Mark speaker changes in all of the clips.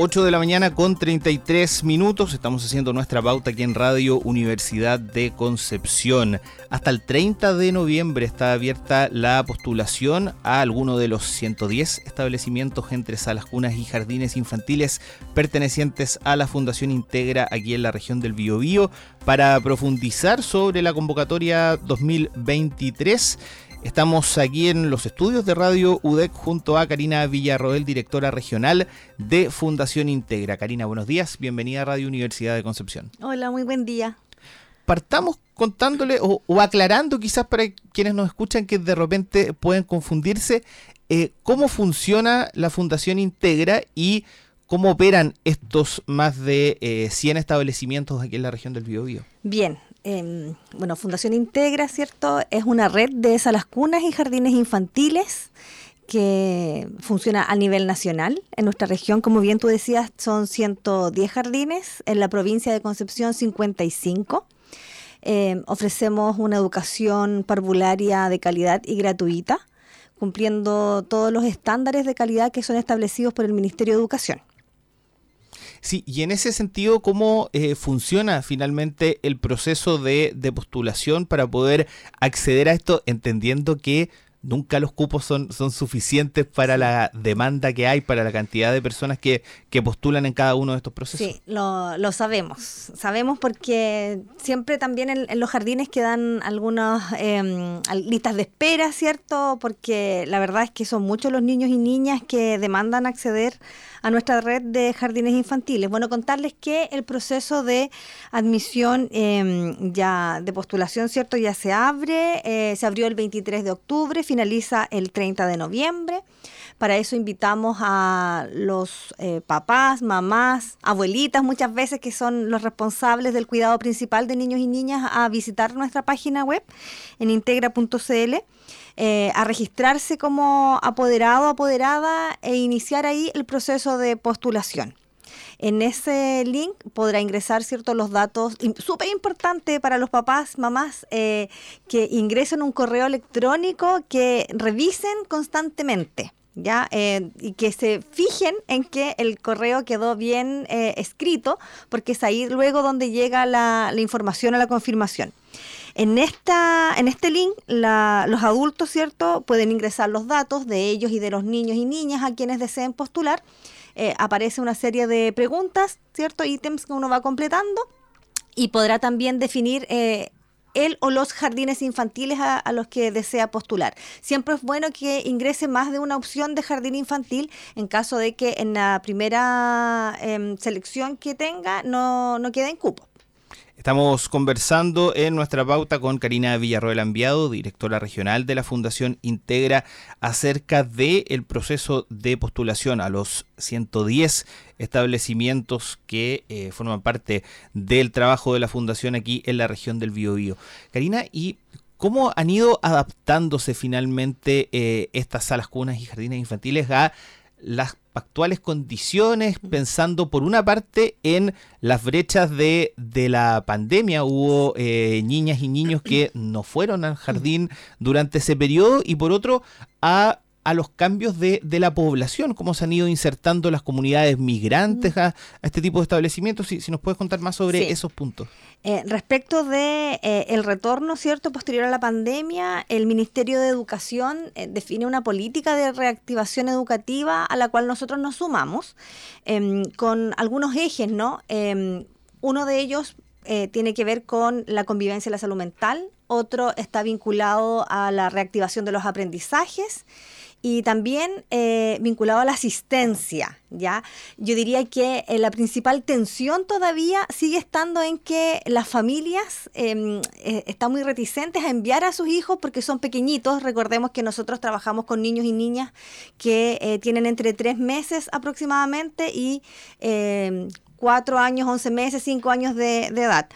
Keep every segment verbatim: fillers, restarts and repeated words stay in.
Speaker 1: ocho de la mañana con treinta y tres minutos. Estamos haciendo nuestra pauta aquí en Radio Universidad de Concepción. Hasta el treinta de noviembre está abierta la postulación a alguno de los ciento diez establecimientos entre salas, cunas y jardines infantiles pertenecientes a la Fundación Integra aquí en la región del Biobío para profundizar sobre la convocatoria dos mil veintitrés. Estamos aquí en los estudios de Radio U D E C junto a Karina Villarroel, directora regional de Fundación Integra. Karina, buenos días, bienvenida a Radio Universidad de Concepción.
Speaker 2: Hola, muy buen día.
Speaker 1: Partamos contándole o, o aclarando quizás para quienes nos escuchan que de repente pueden confundirse, eh, cómo funciona la Fundación Integra y cómo operan estos más de eh, cien establecimientos aquí en la región del Biobío.
Speaker 2: Bien. Eh, bueno, Fundación Integra, ¿cierto? Es una red de salas cunas y jardines infantiles que funciona a nivel nacional. En nuestra región, como bien tú decías, son ciento diez jardines, en la provincia de Concepción cincuenta y cinco. Eh, ofrecemos una educación parvularia de calidad y gratuita, cumpliendo todos los estándares de calidad que son establecidos por el Ministerio de Educación.
Speaker 1: Sí, y en ese sentido, ¿cómo eh, funciona finalmente el proceso de, de postulación para poder acceder a esto, entendiendo que nunca los cupos son, son suficientes para la demanda que hay, para la cantidad de personas que, que postulan en cada uno de estos procesos?
Speaker 2: Sí, lo, lo sabemos. Sabemos porque siempre también en, en los jardines quedan algunas eh, listas de espera, ¿cierto? Porque la verdad es que son muchos los niños y niñas que demandan acceder a nuestra red de jardines infantiles. Bueno, contarles que el proceso de admisión eh, ya de postulación, ¿cierto? Ya se abre, eh, se abrió el veintitrés de octubre, finaliza el treinta de noviembre. Para eso invitamos a los eh, papás, mamás, abuelitas, muchas veces que son los responsables del cuidado principal de niños y niñas, a visitar nuestra página web en integra punto c l. Eh, a registrarse como apoderado o apoderada e iniciar ahí el proceso de postulación. En ese link podrá ingresar ciertos los datos, súper importante para los papás, mamás, eh, que ingresen un correo electrónico, que revisen constantemente. ¿Ya? Eh, y que se fijen en que el correo quedó bien eh, escrito, porque es ahí luego donde llega la, la información o la confirmación. En esta, en este link, la, los adultos, ¿cierto?, pueden ingresar los datos de ellos y de los niños y niñas a quienes deseen postular. Eh, aparece una serie de preguntas, ¿cierto?, ítems que uno va completando, y podrá también definir eh, él o los jardines infantiles a, a los que desea postular. Siempre es bueno que ingrese más de una opción de jardín infantil en caso de que en la primera eh, selección que tenga no, no quede en cupo.
Speaker 1: Estamos conversando en nuestra pauta con Karina Villarroel Ambiado, directora regional de la Fundación Integra, acerca del proceso de postulación a los ciento diez establecimientos que eh, forman parte del trabajo de la Fundación aquí en la región del Biobío. Karina, ¿y cómo han ido adaptándose finalmente eh, estas salas cunas y jardines infantiles a las actuales condiciones, pensando por una parte en las brechas de, de la pandemia? Hubo eh, niñas y niños que no fueron al jardín durante ese periodo, y por otro a, a los cambios de, de la población, cómo se han ido insertando las comunidades migrantes a, a este tipo de establecimientos. Si, si nos puedes contar más sobre sí. esos puntos.
Speaker 2: Eh, respecto de eh, el retorno, ¿cierto?, posterior a la pandemia, el Ministerio de Educación eh, define una política de reactivación educativa a la cual nosotros nos sumamos eh, con algunos ejes, ¿no? Eh, uno de ellos eh, tiene que ver con la convivencia y la salud mental, otro está vinculado a la reactivación de los aprendizajes, y también eh, vinculado a la asistencia, ¿ya? Yo diría que eh, la principal tensión todavía sigue estando en que las familias eh, eh, están muy reticentes a enviar a sus hijos porque son pequeñitos. Recordemos que nosotros trabajamos con niños y niñas que eh, tienen entre tres meses aproximadamente y eh, cuatro años, once meses, cinco años de, de edad.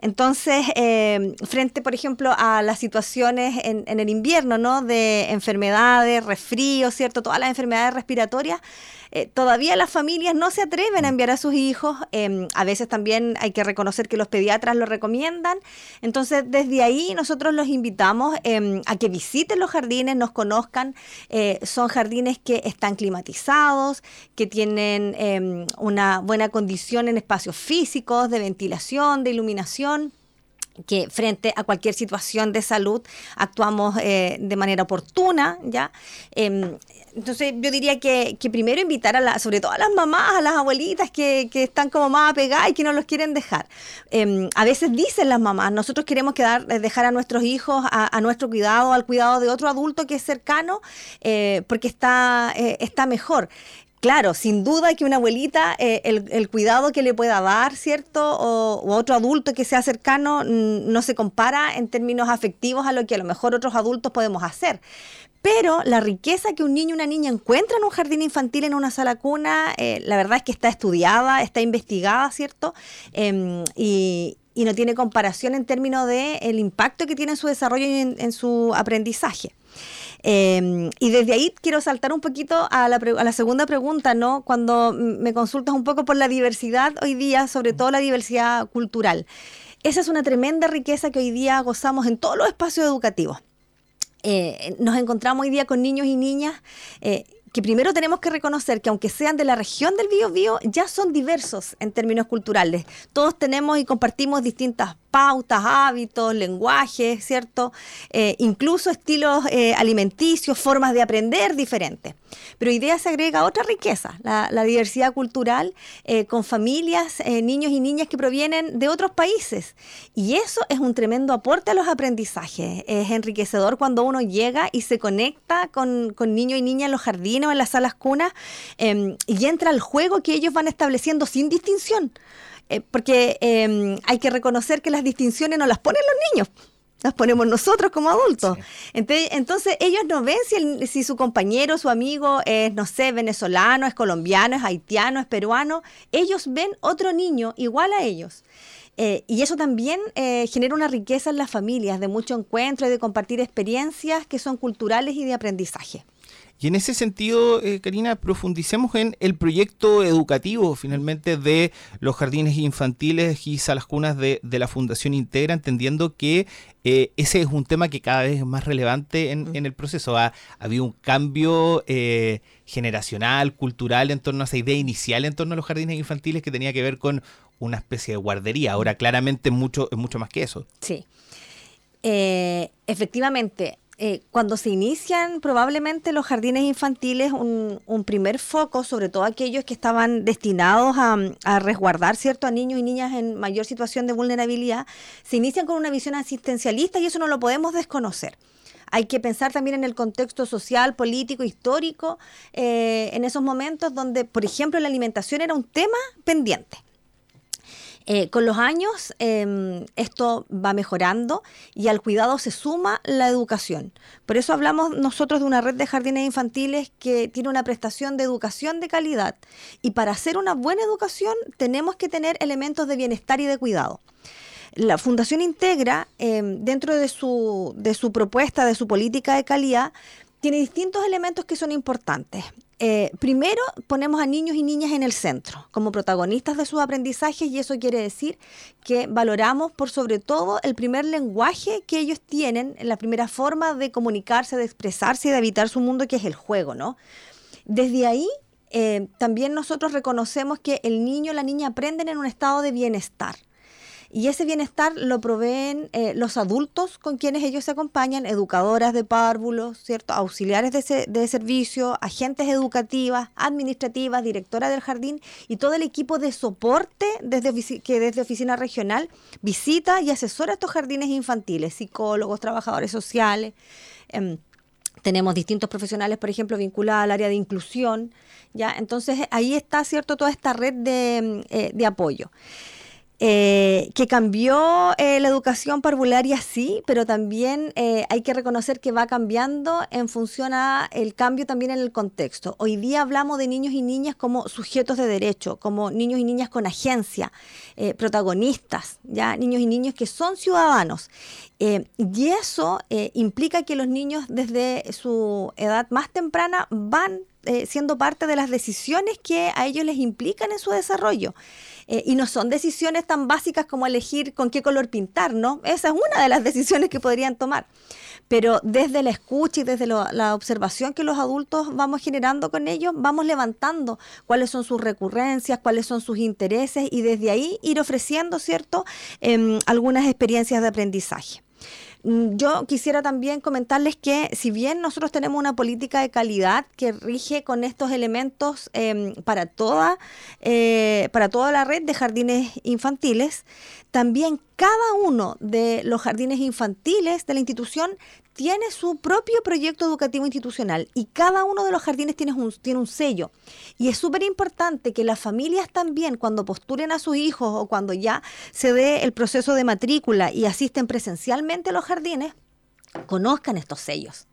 Speaker 2: Entonces, eh, frente, por ejemplo, a las situaciones en, en el invierno, ¿no? De enfermedades, resfríos, ¿cierto? Todas las enfermedades respiratorias, eh, todavía las familias no se atreven a enviar a sus hijos. Eh, a veces también hay que reconocer que los pediatras lo recomiendan. Entonces, desde ahí nosotros los invitamos eh, a que visiten los jardines, nos conozcan. Eh, son jardines que están climatizados, que tienen eh, una buena condición en espacios físicos, de ventilación, de iluminación, que frente a cualquier situación de salud actuamos eh, de manera oportuna, ¿ya? Eh, entonces yo diría que, que primero invitar a la, sobre todo a las mamás, a las abuelitas que, que están como más apegadas y que no los quieren dejar. Eh, a veces dicen las mamás, nosotros queremos quedar, dejar a nuestros hijos a, a nuestro cuidado, al cuidado de otro adulto que es cercano, eh, porque está, eh, está mejor. Claro, sin duda que una abuelita, eh, el, el cuidado que le pueda dar, ¿cierto? O, o otro adulto que sea cercano, no se compara en términos afectivos a lo que a lo mejor otros adultos podemos hacer. Pero la riqueza que un niño o una niña encuentra en un jardín infantil, en una sala cuna, eh, la verdad es que está estudiada, está investigada, ¿cierto? Eh, y, y no tiene comparación en términos de el impacto que tiene en su desarrollo y en, en su aprendizaje. Eh, y desde ahí quiero saltar un poquito a la, a la segunda pregunta, ¿no? Cuando me consultas un poco por la diversidad hoy día, sobre todo la diversidad cultural. Esa es una tremenda riqueza que hoy día gozamos en todos los espacios educativos. Eh, nos encontramos hoy día con niños y niñas eh, que primero tenemos que reconocer que aunque sean de la región del Biobío, ya son diversos en términos culturales. Todos tenemos y compartimos distintas pautas, hábitos, lenguajes, ¿cierto? Eh, incluso estilos eh, alimenticios, formas de aprender diferentes. Pero hoy día se agrega otra riqueza, la, la diversidad cultural, eh, con familias, eh, niños y niñas que provienen de otros países. Y eso es un tremendo aporte a los aprendizajes. Es enriquecedor cuando uno llega y se conecta con, con niños y niñas en los jardines o en las salas cunas, eh, y entra al juego que ellos van estableciendo sin distinción. Eh, porque eh, hay que reconocer que las distinciones no las ponen los niños, las ponemos nosotros como adultos. Sí. Entonces, entonces ellos no ven si, el, si su compañero, su amigo es, no sé, venezolano, es colombiano, es haitiano, es peruano. Ellos ven otro niño igual a ellos. Eh, y eso también eh, genera una riqueza en las familias, de mucho encuentro y de compartir experiencias que son culturales y de aprendizaje.
Speaker 1: Y en ese sentido, eh, Karina, profundicemos en el proyecto educativo, finalmente, de los jardines infantiles y salas cunas de, de la Fundación Integra, entendiendo que eh, ese es un tema que cada vez es más relevante en, en el proceso. Ha, ha habido un cambio eh, generacional, cultural, en torno a esa idea inicial en torno a los jardines infantiles que tenía que ver con una especie de guardería. Ahora, claramente, es mucho, es mucho más que eso.
Speaker 2: Sí, eh, efectivamente. Eh, cuando se inician probablemente los jardines infantiles, un, un primer foco, sobre todo aquellos que estaban destinados a, a resguardar, ¿cierto?, a niños y niñas en mayor situación de vulnerabilidad, se inician con una visión asistencialista y eso no lo podemos desconocer. Hay que pensar también en el contexto social, político, histórico, eh, en esos momentos donde, por ejemplo, la alimentación era un tema pendiente. Eh, con los años eh, esto va mejorando y al cuidado se suma la educación. Por eso hablamos nosotros de una red de jardines infantiles que tiene una prestación de educación de calidad. Y para hacer una buena educación tenemos que tener elementos de bienestar y de cuidado. La Fundación Integra, eh, dentro de su, de su propuesta, de su política de calidad, tiene distintos elementos que son importantes. Eh, primero, ponemos a niños y niñas en el centro, como protagonistas de sus aprendizajes, y eso quiere decir que valoramos por sobre todo el primer lenguaje que ellos tienen, la primera forma de comunicarse, de expresarse y de habitar su mundo, que es el juego, ¿no? Desde ahí, eh, también nosotros reconocemos que el niño o la niña aprenden en un estado de bienestar. Y ese bienestar lo proveen eh, los adultos con quienes ellos se acompañan, educadoras de párvulos, ¿cierto?, auxiliares de, se, de servicio, agentes educativas, administrativas, directora del jardín y todo el equipo de soporte desde ofici- que desde oficina regional visita y asesora estos jardines infantiles, psicólogos, trabajadores sociales. Eh, tenemos distintos profesionales, por ejemplo, vinculados al área de inclusión, ¿ya? Entonces ahí está, ¿cierto?, toda esta red de, eh, de apoyo. Eh, que cambió eh, la educación parvularia, sí, pero también eh, hay que reconocer que va cambiando en función a el cambio también en el contexto. Hoy día hablamos de niños y niñas como sujetos de derecho, como niños y niñas con agencia, eh, protagonistas, ya niños y niños que son ciudadanos. Eh, y eso eh, implica que los niños desde su edad más temprana van eh, siendo parte de las decisiones que a ellos les implican en su desarrollo. Eh, y no son decisiones tan básicas como elegir con qué color pintar, ¿no? Esa es una de las decisiones que podrían tomar. Pero desde la escucha y desde lo, la observación que los adultos vamos generando con ellos, vamos levantando cuáles son sus recurrencias, cuáles son sus intereses y desde ahí ir ofreciendo, ¿cierto?, eh, algunas experiencias de aprendizaje. Yo quisiera también comentarles que si bien nosotros tenemos una política de calidad que rige con estos elementos eh, para toda, eh, para toda la red de jardines infantiles, también cada uno de los jardines infantiles de la institución tiene su propio proyecto educativo institucional y cada uno de los jardines tiene un, tiene un sello. Y es súper importante que las familias también, cuando postulen a sus hijos o cuando ya se dé el proceso de matrícula y asisten presencialmente a los jardines, conozcan estos sellos.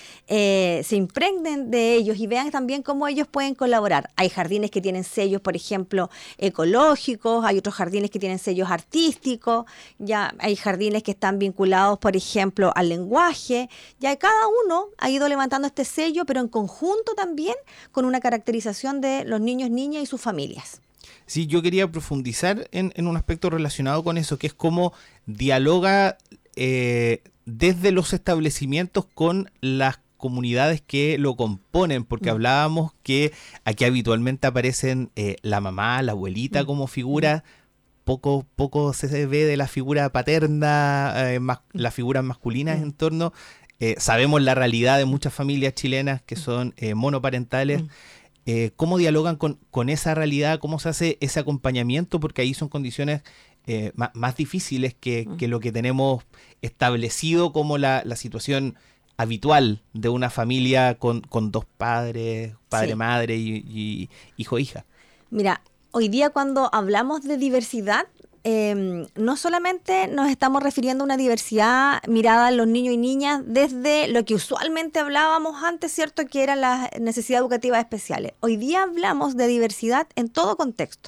Speaker 2: Eh, se impregnen de ellos y vean también cómo ellos pueden colaborar. Hay jardines que tienen sellos, por ejemplo, ecológicos, hay otros jardines que tienen sellos artísticos, ya hay jardines que están vinculados, por ejemplo, al lenguaje. Ya cada uno ha ido levantando este sello, pero en conjunto también con una caracterización de los niños, niñas y sus familias.
Speaker 1: Sí, yo quería profundizar en, en un aspecto relacionado con eso, que es cómo dialoga eh, desde los establecimientos con las comunidades que lo componen, porque mm. hablábamos que aquí habitualmente aparecen eh, la mamá, la abuelita mm. como figura, poco, poco se ve de la figura paterna, eh, más, mm. las figuras masculinas mm. en torno. Eh, sabemos la realidad de muchas familias chilenas que son eh, monoparentales. Mm. Eh, ¿Cómo dialogan con, con esa realidad? ¿Cómo se hace ese acompañamiento? Porque ahí son condiciones eh, más, más difíciles que, mm. que lo que tenemos establecido como la, la situación habitual de una familia con, con dos padres, padre, sí. madre y, y hijo, hija.
Speaker 2: Mira, hoy día cuando hablamos de diversidad, eh, no solamente nos estamos refiriendo a una diversidad mirada en los niños y niñas desde lo que usualmente hablábamos antes, ¿cierto?, que eran las necesidades educativas especiales. Hoy día hablamos de diversidad en todo contexto.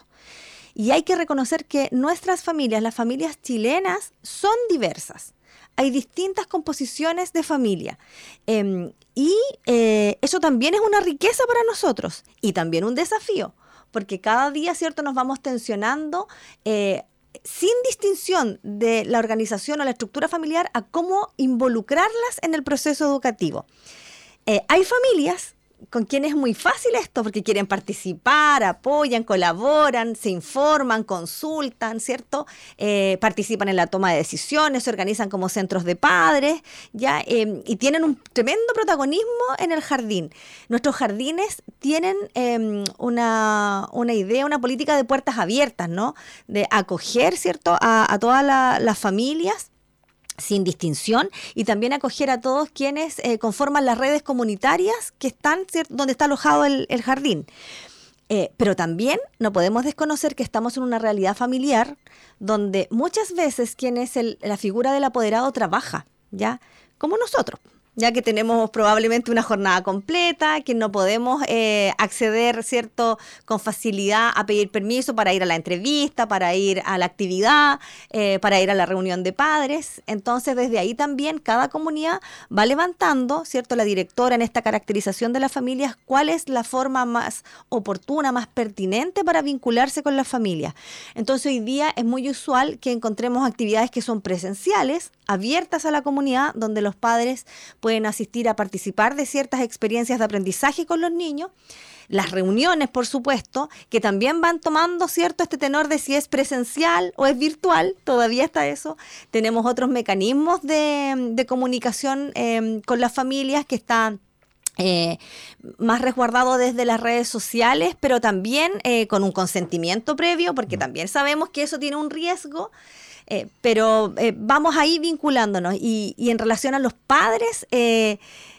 Speaker 2: Y hay que reconocer que nuestras familias, las familias chilenas, son diversas. Hay distintas composiciones de familia eh, y eh, eso también es una riqueza para nosotros y también un desafío, porque cada día, ¿cierto?, nos vamos tensionando eh, sin distinción de la organización o la estructura familiar a cómo involucrarlas en el proceso educativo. Eh, hay familias con quienes es muy fácil esto, porque quieren participar, apoyan, colaboran, se informan, consultan, ¿cierto? Eh, participan en la toma de decisiones, se organizan como centros de padres, ¿ya? Eh, y tienen un tremendo protagonismo en el jardín. Nuestros jardines tienen eh, una, una idea, una política de puertas abiertas, ¿no? De acoger, ¿cierto?, a, a todas la, las familias, sin distinción, y también acoger a todos quienes eh, conforman las redes comunitarias que están, ¿cierto?, donde está alojado el, el jardín. Eh, pero también no podemos desconocer que estamos en una realidad familiar donde muchas veces quien es el, la figura del apoderado trabaja, ¿ya?, como nosotros, ya que tenemos probablemente una jornada completa, que no podemos eh, acceder, ¿cierto?, con facilidad a pedir permiso para ir a la entrevista, para ir a la actividad, eh, para ir a la reunión de padres. Entonces, desde ahí también cada comunidad va levantando, ¿cierto?, la directora en esta caracterización de las familias, cuál es la forma más oportuna, más pertinente para vincularse con las familias. Entonces, hoy día es muy usual que encontremos actividades que son presenciales, abiertas a la comunidad, donde los padres pueden asistir a participar de ciertas experiencias de aprendizaje con los niños. Las reuniones, por supuesto, que también van tomando, ¿cierto?, este tenor de si es presencial o es virtual, todavía está eso. Tenemos otros mecanismos de, de comunicación eh, con las familias que están Eh, más resguardado desde las redes sociales, pero también eh, con un consentimiento previo, porque también sabemos que eso tiene un riesgo, eh, pero eh, vamos ahí vinculándonos. Y, y en relación a los padres, eh,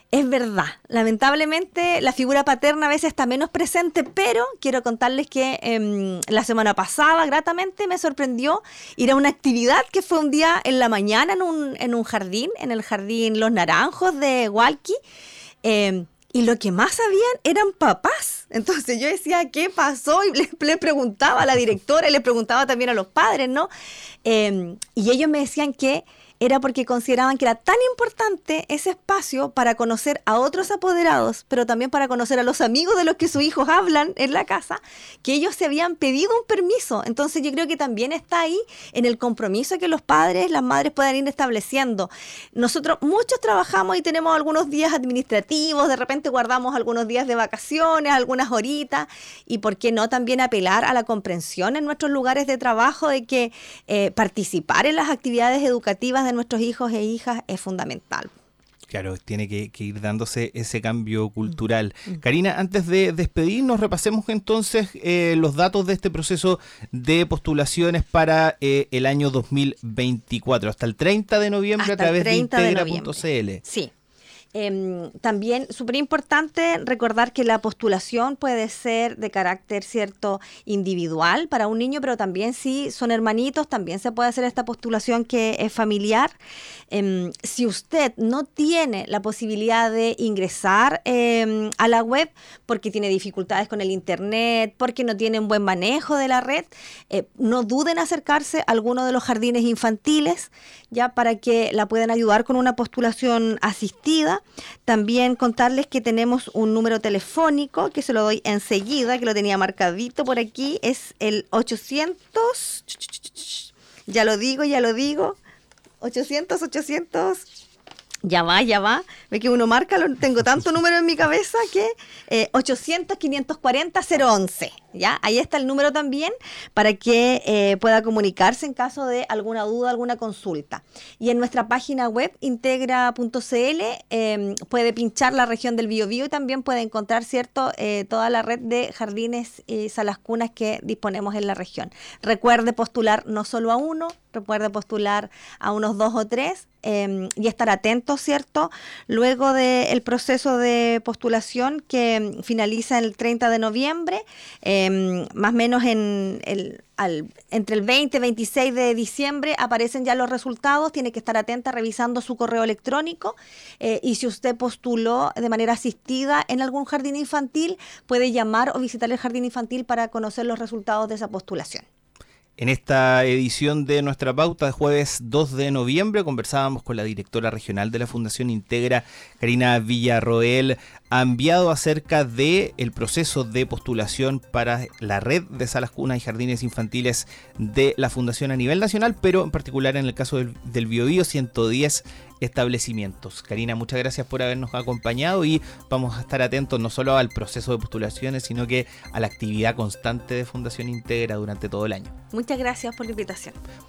Speaker 2: Es verdad, lamentablemente la figura paterna a veces está menos presente, pero quiero contarles que eh, la semana pasada, gratamente, me sorprendió ir a una actividad que fue un día en la mañana en un, en un jardín, en el jardín Los Naranjos de Hualqui, eh, y lo que más habían eran papás. Entonces yo decía, ¿qué pasó? Y le, le preguntaba a la directora y le preguntaba también a los padres, ¿no? Eh, y ellos me decían que era porque consideraban que era tan importante ese espacio para conocer a otros apoderados, pero también para conocer a los amigos de los que sus hijos hablan en la casa, que ellos se habían pedido un permiso. Entonces yo creo que también está ahí en el compromiso que los padres, las madres puedan ir estableciendo. Nosotros muchos trabajamos y tenemos algunos días administrativos, de repente guardamos algunos días de vacaciones, algunas horitas, y por qué no también apelar a la comprensión en nuestros lugares de trabajo de que eh, participar en las actividades educativas de nuestros hijos e hijas es fundamental.
Speaker 1: Claro, tiene que, que ir dándose ese cambio cultural. Mm. Karina, antes de despedirnos, repasemos entonces eh, los datos de este proceso de postulaciones para eh, el año dos mil veinticuatro, hasta el treinta de noviembre
Speaker 2: hasta
Speaker 1: a través de integra
Speaker 2: de
Speaker 1: punto c l.
Speaker 2: Sí. Eh, también súper importante recordar que la postulación puede ser de carácter cierto individual para un niño, pero también si son hermanitos, también se puede hacer esta postulación que es familiar. Eh, si usted no tiene la posibilidad de ingresar eh, a la web porque tiene dificultades con el internet, porque no tiene un buen manejo de la red, eh, no duden en acercarse a alguno de los jardines infantiles ya para que la puedan ayudar con una postulación asistida. También contarles que tenemos un número telefónico que se lo doy enseguida, que lo tenía marcadito por aquí, es el ochocientos, ya lo digo, ya lo digo, ochocientos, ochocientos, ya va, ya va, ve que uno marca, lo, tengo tanto número en mi cabeza que eh, ochocientos, quinientos cuarenta, cero once, ¿ya? Ahí está el número también para que eh, pueda comunicarse en caso de alguna duda, alguna consulta. Y en nuestra página web, integra punto c l, eh, puede pinchar la región del Biobío y también puede encontrar, ¿cierto?, eh, toda la red de jardines y salas cunas que disponemos en la región. Recuerde postular no solo a uno, recuerde postular a unos dos o tres, eh, y estar atentos, ¿cierto?, luego del proceso de postulación que finaliza el treinta de noviembre, eh, más o menos en el, al, entre el veinte y veintiséis de diciembre aparecen ya los resultados. Tiene que estar atenta revisando su correo electrónico, eh, y si usted postuló de manera asistida en algún jardín infantil, puede llamar o visitar el jardín infantil para conocer los resultados de esa postulación.
Speaker 1: En esta edición de Nuestra Pauta de jueves dos de noviembre conversábamos con la directora regional de la Fundación Integra, Karina Villarroel Ambiado, acerca de el proceso de postulación para la red de salas cunas y jardines infantiles de la Fundación a nivel nacional, pero en particular en el caso del, del Biobío, ciento diez establecimientos. Karina, muchas gracias por habernos acompañado y vamos a estar atentos no solo al proceso de postulaciones, sino que a la actividad constante de Fundación Integra durante todo el año.
Speaker 2: Muchas gracias por la invitación.